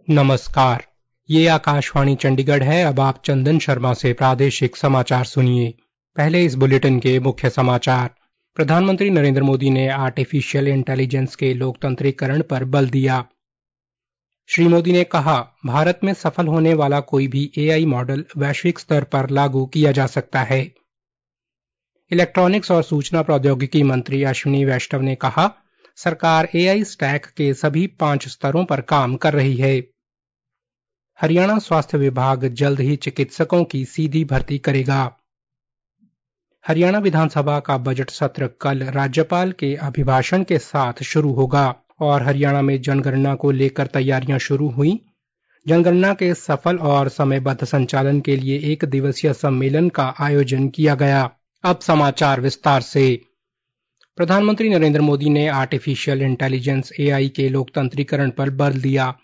नमस्कार, ये आकाशवाणी चंडीगढ़ है। अब आप चंदन शर्मा से प्रादेशिक समाचार सुनिए। पहले इस बुलेटिन के मुख्य समाचार। प्रधानमंत्री नरेंद्र मोदी ने आर्टिफिशियल इंटेलिजेंस के लोकतंत्रीकरण पर बल दिया। श्री मोदी ने कहा, भारत में सफल होने वाला कोई भी एआई मॉडल वैश्विक स्तर पर लागू किया जा सकता है। इलेक्ट्रॉनिक्स और सूचना प्रौद्योगिकी मंत्री अश्विनी वैष्णव ने कहा, सरकार एआई स्टैक के सभी 5 स्तरों पर काम कर रही है। हरियाणा स्वास्थ्य विभाग जल्द ही चिकित्सकों की सीधी भर्ती करेगा। हरियाणा विधानसभा का बजट सत्र कल राज्यपाल के अभिभाषण के साथ शुरू होगा और हरियाणा में जनगणना को लेकर तैयारियां शुरू हुई। जनगणना के सफल और समयबद्ध संचालन के लिए 1 दिवसीय सम्मेलन का आयोजन किया गया। अब समाचार विस्तार से। प्रधानमंत्री नरेंद्र मोदी ने आर्टिफिशियल इंटेलिजेंस एआई के लोकतंत्रीकरण पर बल दिया।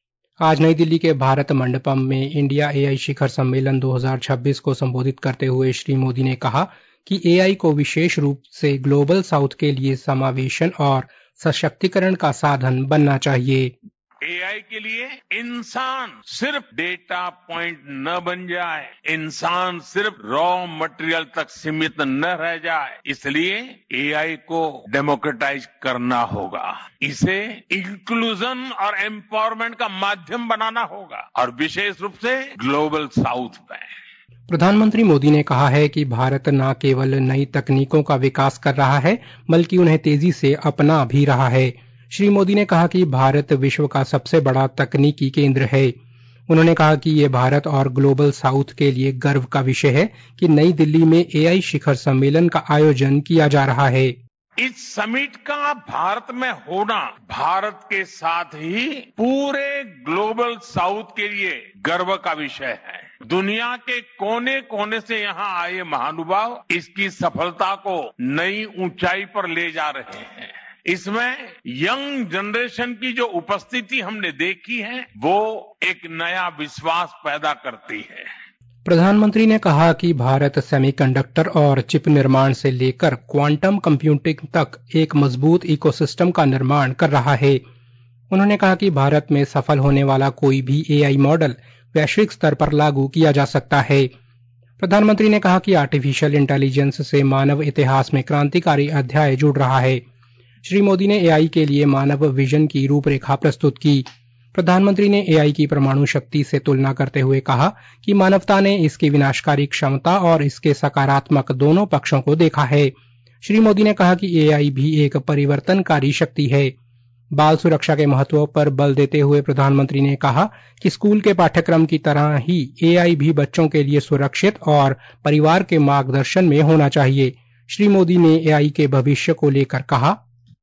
आज नई दिल्ली के भारत मंडपम में इंडिया एआई शिखर सम्मेलन 2026 को संबोधित करते हुए श्री मोदी ने कहा कि एआई को विशेष रूप से ग्लोबल साउथ के लिए समावेशन और सशक्तिकरण का साधन बनना चाहिए। एआई के लिए इंसान सिर्फ डेटा पॉइंट न बन जाए, इंसान सिर्फ रॉ मटेरियल तक सीमित न रह जाए, इसलिए एआई को डेमोक्रेटाइज करना होगा। इसे इंक्लूजन और एम्पावरमेंट का माध्यम बनाना होगा और विशेष रूप से ग्लोबल साउथ में। प्रधानमंत्री मोदी ने कहा है कि भारत न केवल नई तकनीकों का विकास कर रहा है, बल्कि उन्हें तेजी से अपना भी रहा है। श्री मोदी ने कहा कि भारत विश्व का सबसे बड़ा तकनीकी केंद्र है। उन्होंने कहा कि ये भारत और ग्लोबल साउथ के लिए गर्व का विषय है कि नई दिल्ली में एआई शिखर सम्मेलन का आयोजन किया जा रहा है। इस समिट का भारत में होना भारत के साथ ही पूरे ग्लोबल साउथ के लिए गर्व का विषय है। दुनिया के कोने कोने से यहाँ आए महानुभाव इसकी सफलता को नई ऊंचाई पर ले जा रहे हैं। इसमें यंग जनरेशन की जो उपस्थिति हमने देखी है, वो एक नया विश्वास पैदा करती है। प्रधानमंत्री ने कहा कि भारत सेमीकंडक्टर और चिप निर्माण से लेकर क्वांटम कंप्यूटिंग तक एक मजबूत इकोसिस्टम का निर्माण कर रहा है। उन्होंने कहा कि भारत में सफल होने वाला कोई भी एआई मॉडल वैश्विक स्तर पर लागू किया जा सकता है। प्रधानमंत्री ने कहा कि आर्टिफिशियल इंटेलिजेंस से मानव इतिहास में क्रांतिकारी अध्याय जुड़ रहा है। श्री मोदी ने एआई के लिए मानव विजन की रूपरेखा प्रस्तुत की। प्रधानमंत्री ने एआई की परमाणु शक्ति से तुलना करते हुए कहा कि मानवता ने इसकी विनाशकारी क्षमता और इसके सकारात्मक दोनों पक्षों को देखा है। श्री मोदी ने कहा कि एआई भी एक परिवर्तनकारी शक्ति है। बाल सुरक्षा के महत्व पर बल देते हुए प्रधानमंत्री ने कहा कि स्कूल के पाठ्यक्रम की तरह ही एआई भी बच्चों के लिए सुरक्षित और परिवार के मार्गदर्शन में होना चाहिए। श्री मोदी ने एआई के भविष्य को लेकर कहा,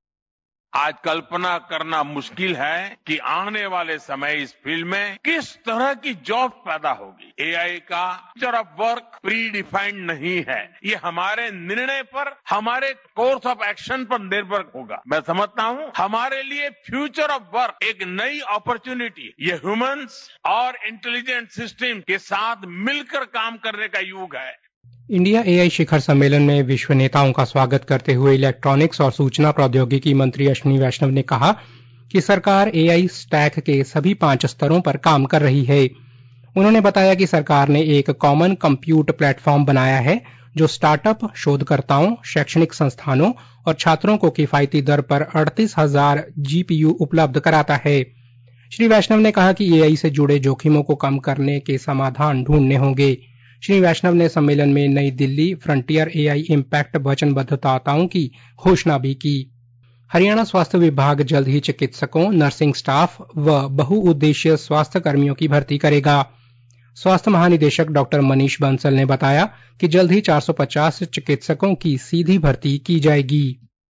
आज कल्पना करना मुश्किल है कि आने वाले समय इस फील्ड में किस तरह की जॉब पैदा होगी। एआई का future of work predefined नहीं है, ये हमारे निर्णय पर, हमारे कोर्स ऑफ एक्शन पर निर्भर होगा। मैं समझता हूँ हमारे लिए फ्यूचर ऑफ वर्क एक नई अपॉर्चुनिटी, ये ह्यूमंस और इंटेलिजेंट सिस्टम के साथ मिलकर काम करने का युग है। इंडिया एआई शिखर सम्मेलन में विश्व नेताओं का स्वागत करते हुए इलेक्ट्रॉनिक्स और सूचना प्रौद्योगिकी मंत्री अश्विनी वैष्णव ने कहा कि सरकार एआई स्टैक के सभी 5 स्तरों पर काम कर रही है। उन्होंने बताया कि सरकार ने एक कॉमन कंप्यूट प्लेटफॉर्म बनाया है जो स्टार्टअप, शोधकर्ताओं, शैक्षणिक संस्थानों और छात्रों को किफायती दर पर 38,000 जीपीयू उपलब्ध कराता है। श्री वैष्णव ने कहा कि एआई से जुड़े जोखिमों को कम करने के समाधान ढूंढने होंगे। श्री वैष्णव ने सम्मेलन में New Delhi frontier AI impact वचनबद्धताओं की घोषणा भी की। हरियाणा स्वास्थ्य विभाग जल्द ही चिकित्सकों, नर्सिंग स्टाफ व बहुउद्देशीय स्वास्थ्य कर्मियों की भर्ती करेगा। स्वास्थ्य महानिदेशक डॉक्टर मनीष बंसल ने बताया कि जल्द ही 450 चिकित्सकों की सीधी भर्ती की जाएगी।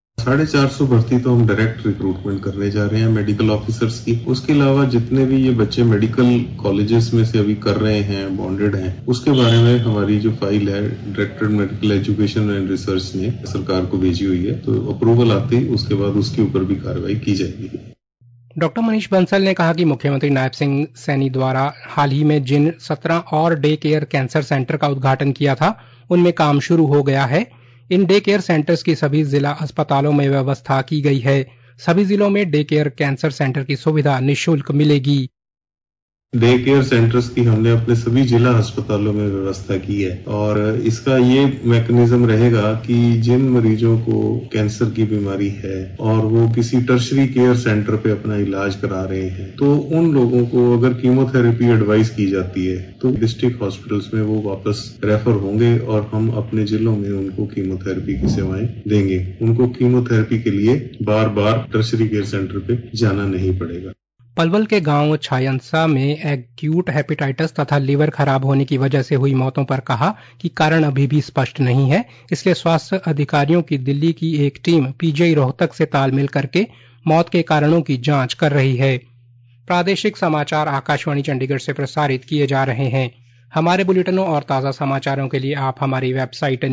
450 भर्ती तो हम डायरेक्ट रिक्रूटमेंट करने जा रहे हैं मेडिकल ऑफिसर्स की। उसके अलावा जितने भी ये बच्चे मेडिकल कॉलेजेस में से अभी कर रहे हैं, बॉन्डेड हैं, उसके बारे में हमारी जो फाइल है director medical education and research ने सरकार को भेजी हुई है, तो अप्रूवल आते ही उसके बाद उसके ऊपर भी कार्रवाई की जाएगी। डॉक्टर मनीष बंसल ने कहा कि मुख्यमंत्री नायब सिंह सैनी द्वारा हाल ही में जिन 17 और डे केयर कैंसर सेंटर का उद्घाटन किया था, उनमें काम शुरू हो गया है। इन डे केयर सेंटर्स की सभी जिला अस्पतालों में व्यवस्था की गई है। सभी जिलों में डे केयर कैंसर सेंटर की सुविधा निःशुल्क मिलेगी। डे केयर सेंटर्स की हमने अपने सभी जिला अस्पतालों में व्यवस्था की है और इसका ये मैकेनिज्म रहेगा कि जिन मरीजों को कैंसर की बीमारी है और वो किसी टर्शरी केयर सेंटर पे अपना इलाज करा रहे हैं, तो उन लोगों को अगर कीमोथेरेपी एडवाइस की जाती है तो डिस्ट्रिक्ट हॉस्पिटल्स में वो वापस रेफर होंगे और हम अपने जिलों में उनको कीमोथेरेपी की सेवाएं देंगे। उनको कीमोथेरेपी के लिए बार बार टर्शरी केयर सेंटर पे जाना नहीं पड़ेगा। पलवल के गांव छायंसा में एक्यूट हेपेटाइटिस तथा लीवर खराब होने की वजह से हुई मौतों पर कहा कि कारण अभी भी स्पष्ट नहीं है, इसलिए स्वास्थ्य अधिकारियों की दिल्ली की एक टीम पीजीआई रोहतक से तालमेल करके मौत के कारणों की जांच कर रही है। प्रादेशिक समाचार आकाशवाणी चंडीगढ़ से प्रसारित किए जा रहे हैं। हमारे बुलेटिनों और ताज़ा समाचारों के लिए आप हमारी वेबसाइट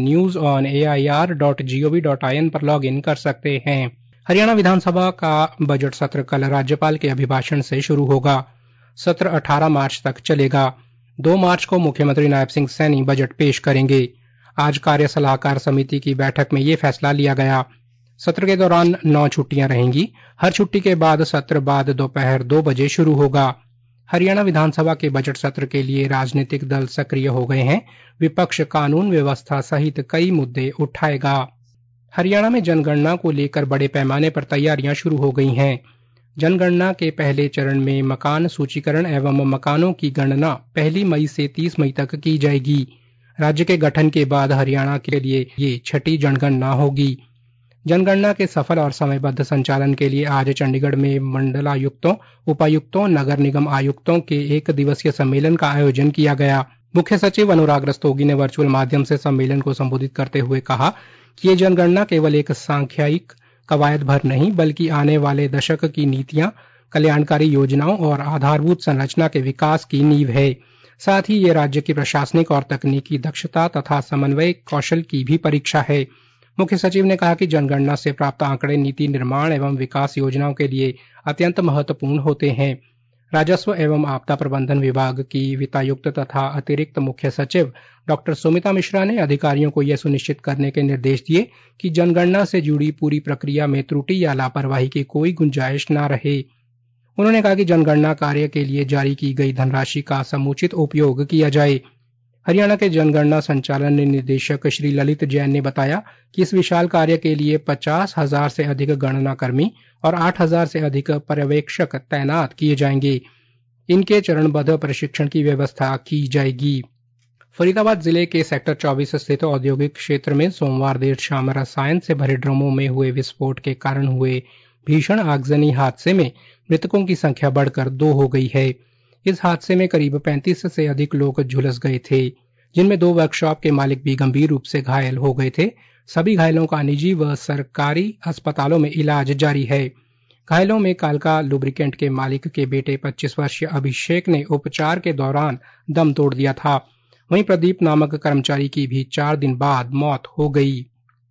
newsonair.gov.in पर लॉग इन कर सकते हैं। हरियाणा विधानसभा का बजट सत्र कल राज्यपाल के अभिभाषण से शुरू होगा। सत्र 18 मार्च तक चलेगा। 2 मार्च को मुख्यमंत्री नायब सिंह सैनी बजट पेश करेंगे। आज कार्य सलाहकार समिति की बैठक में ये फैसला लिया गया। सत्र के दौरान 9 छुट्टियां रहेंगी। हर छुट्टी के बाद सत्र बाद दोपहर 2 बजे शुरू होगा। हरियाणा विधानसभा के बजट सत्र के लिए राजनीतिक दल सक्रिय हो गए हैं। विपक्ष कानून व्यवस्था सहित कई मुद्दे उठाएगा। हरियाणा में जनगणना को लेकर बड़े पैमाने पर तैयारियां शुरू हो गई हैं। जनगणना के पहले चरण में मकान सूचीकरण एवं मकानों की गणना 1 मई से 30 मई तक की जाएगी। राज्य के गठन के बाद हरियाणा के लिए ये 6ठी जनगणना होगी। जनगणना के सफल और समयबद्ध संचालन के लिए आज चंडीगढ़ में मंडलायुक्तों, उपायुक्तों, नगर निगम आयुक्तों के 1 दिवसीय सम्मेलन का आयोजन किया गया। मुख्य सचिव अनुराग रस्तोगी ने वर्चुअल माध्यम से सम्मेलन को संबोधित करते हुए कहा कि ये जनगणना केवल एक सांख्यिक कवायद भर नहीं बल्कि आने वाले दशक की नीतियां, कल्याणकारी योजनाओं और आधारभूत संरचना के विकास की नींव है। साथ ही ये राज्य की प्रशासनिक और तकनीकी दक्षता तथा समन्वय कौशल की भी परीक्षा है। मुख्य सचिव ने कहा कि जनगणना से प्राप्त आंकड़े नीति निर्माण एवं विकास योजनाओं के लिए अत्यंत महत्वपूर्ण होते हैं। राजस्व एवं आपदा प्रबंधन विभाग की वित्तायुक्त तथा अतिरिक्त मुख्य सचिव डॉक्टर सुमिता मिश्रा ने अधिकारियों को यह सुनिश्चित करने के निर्देश दिए कि जनगणना से जुड़ी पूरी प्रक्रिया में त्रुटि या लापरवाही की कोई गुंजाइश न रहे। उन्होंने कहा कि जनगणना कार्य के लिए जारी की गई धनराशि का समुचित उपयोग किया जाए। हरियाणा के जनगणना संचालन निदेशक श्री ललित जैन ने बताया कि इस विशाल कार्य के लिए 50,000 से अधिक गणना कर्मी और 8,000 से अधिक पर्यवेक्षक तैनात किए जाएंगे। इनके चरणबद्ध प्रशिक्षण की व्यवस्था की जाएगी। फरीदाबाद जिले के सेक्टर 24 स्थित औद्योगिक क्षेत्र में सोमवार देर शाम रसायन से भरे ड्रमों में हुए विस्फोट के कारण हुए भीषण आगजनी हादसे में मृतकों की संख्या बढ़कर 2 हो गई है। इस हादसे में करीब 35 से अधिक लोग झुलस गए थे, जिनमें 2 वर्कशॉप के मालिक भी गंभीर रूप से घायल हो गए थे। सभी घायलों का निजी व सरकारी अस्पतालों में इलाज जारी है। घायलों में कालका लुब्रिकेंट के मालिक के बेटे 25 वर्षीय अभिषेक ने उपचार के दौरान दम तोड़ दिया था। वहीं प्रदीप नामक कर्मचारी की भी 4 दिन बाद मौत हो गई।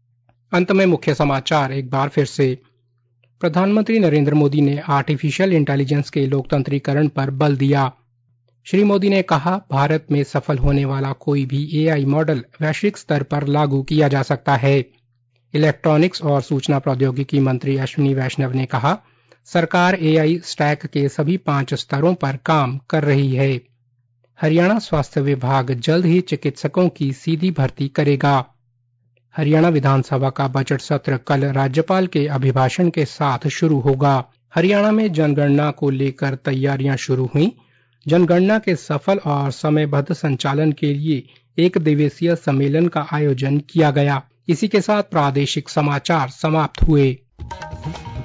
अंत में मुख्य समाचार एक बार फिर से। प्रधानमंत्री नरेंद्र मोदी ने आर्टिफिशियल इंटेलिजेंस के लोकतंत्रीकरण पर बल दिया। श्री मोदी ने कहा, भारत में सफल होने वाला कोई भी एआई मॉडल वैश्विक स्तर पर लागू किया जा सकता है। इलेक्ट्रॉनिक्स और सूचना प्रौद्योगिकी मंत्री अश्विनी वैष्णव ने कहा, सरकार एआई स्टैक के सभी 5 स्तरों पर काम कर रही है। हरियाणा स्वास्थ्य विभाग जल्द ही चिकित्सकों की सीधी भर्ती करेगा। हरियाणा विधानसभा का बजट सत्र कल राज्यपाल के अभिभाषण के साथ शुरू होगा। हरियाणा में जनगणना को लेकर तैयारियां शुरू हुई। जनगणना के सफल और समयबद्ध संचालन के लिए 1 दिवसीय सम्मेलन का आयोजन किया गया। इसी के साथ प्रादेशिक समाचार समाप्त हुए।